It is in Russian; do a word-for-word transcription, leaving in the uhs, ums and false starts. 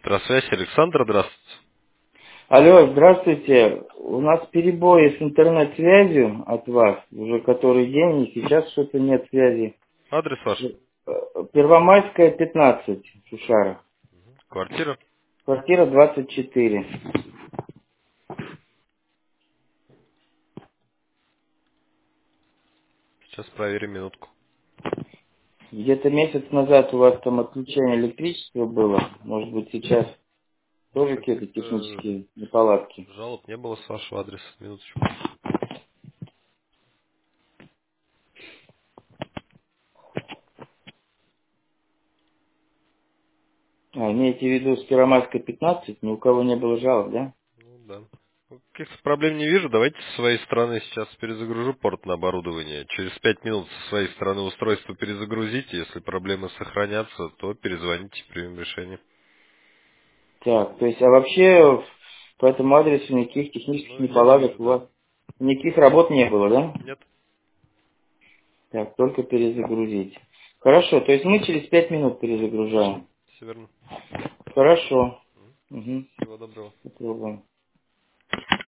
Электросвязь, Александр, здравствуйте. Алло, здравствуйте. У нас перебои с интернет-связью от вас уже который день, и сейчас что-то нет связи. Адрес ваш? Э, Первомайская, пятнадцать, Шушара. Квартира? Квартира двадцать четыре. Сейчас проверим минутку. Где-то месяц назад у вас там отключение электричества было. Может быть, сейчас тоже какие-то Каких-то технические неполадки. жалоб не было с вашего адреса. Минуточку. А, имеете в виду с Первомайской пятнадцать, ни у кого не было жалоб, да? Ну да. Ну, каких-то проблем не вижу. Давайте с своей стороны сейчас перезагружу порт на оборудование. Через пять минут со своей стороны устройство перезагрузите. Если проблемы сохранятся, то перезвоните, примем решение. Так, то есть, а вообще по этому адресу никаких технических Ну, я не неполадок вижу, у да. вас, никаких работ не было, да? Нет? Так, только перезагрузить. Хорошо, то есть мы через пять минут Да, перезагружаем. все верно. Хорошо. Угу. Всего доброго. Попробуем.